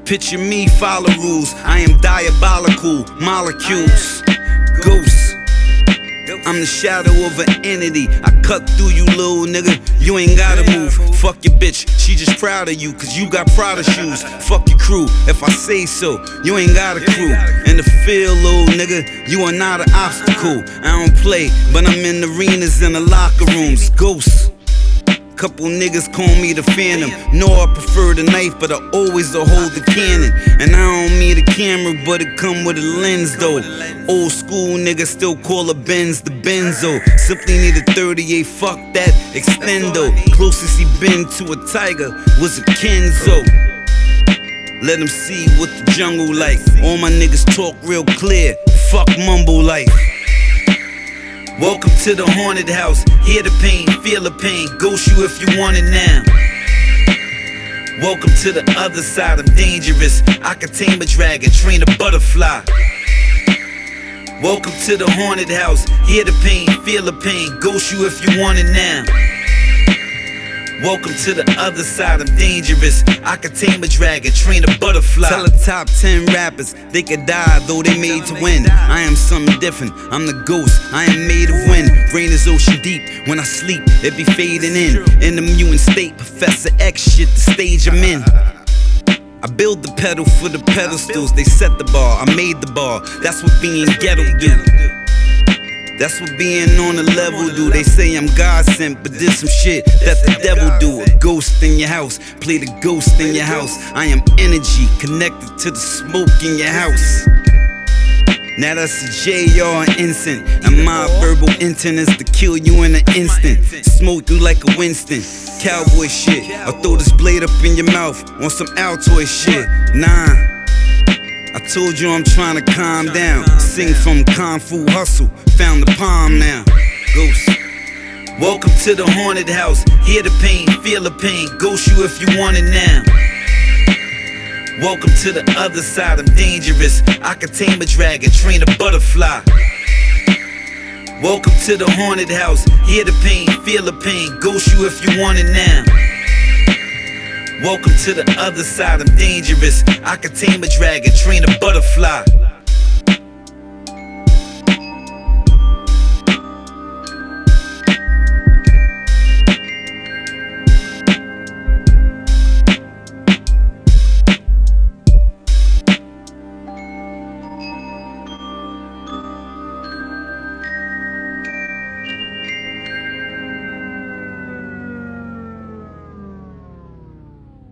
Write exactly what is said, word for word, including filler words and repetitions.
Picture me, follow rules. I am diabolical, molecules, ghosts. I'm the shadow of an entity. I cut through you, little nigga. You ain't gotta move. Fuck your bitch, she just proud of you, cause you got Prada shoes. Fuck your crew, if I say so. You ain't got a crew. In the field, little nigga, you are not an obstacle. I don't play, but I'm in arenas and the locker rooms. Ghosts. Couple niggas call me the Phantom. Know I prefer the knife, but I always a hold the cannon. And I don't mean the camera, but it come with a lens though. Old school niggas still call a Benz the Benzo. Simply need a thirty-eight, fuck that extendo. Closest he been to a tiger was a Kenzo. Let him see what the jungle like. All my niggas talk real clear, fuck mumble like. Welcome to the haunted house. Hear the pain, feel the pain. Ghost you if you want it now. Welcome to the other side. I'm dangerous. I can tame a dragon, train a butterfly. Welcome to the haunted house. Hear the pain, feel the pain. Ghost you if you want it now. Welcome to the other side, I'm dangerous. I can tame a dragon, train a butterfly. Tell the top ten rappers they could die, though they made to win. I am something different, I'm the ghost, I am made of wind. Brain is ocean deep, when I sleep, it be fading in. In the mutant state, Professor X shit, the stage I'm in. I build the pedal for the pedestals, they set the bar, I made the bar. That's what being ghetto do. That's what being on the level do. They say I'm God sent, but there's some shit that the devil do. A ghost in your house, play the ghost in your house. I am energy connected to the smoke in your house. Now that's a J R instant, and my verbal intent is to kill you in an instant. Smoke you like a Winston, cowboy shit. I'll throw this blade up in your mouth on some Altoid shit. Nah, I told you I'm trying to calm down. Sing from Kung Fu Hustle, found the palm now. Ghost. Welcome to the haunted house. Hear the pain, feel the pain. Ghost you if you want it now. Welcome to the other side, I'm dangerous. I can tame a dragon, train a butterfly. Welcome to the haunted house. Hear the pain, feel the pain. Ghost you if you want it now. Welcome to the other side, I'm dangerous. I can tame a dragon, train a butterfly.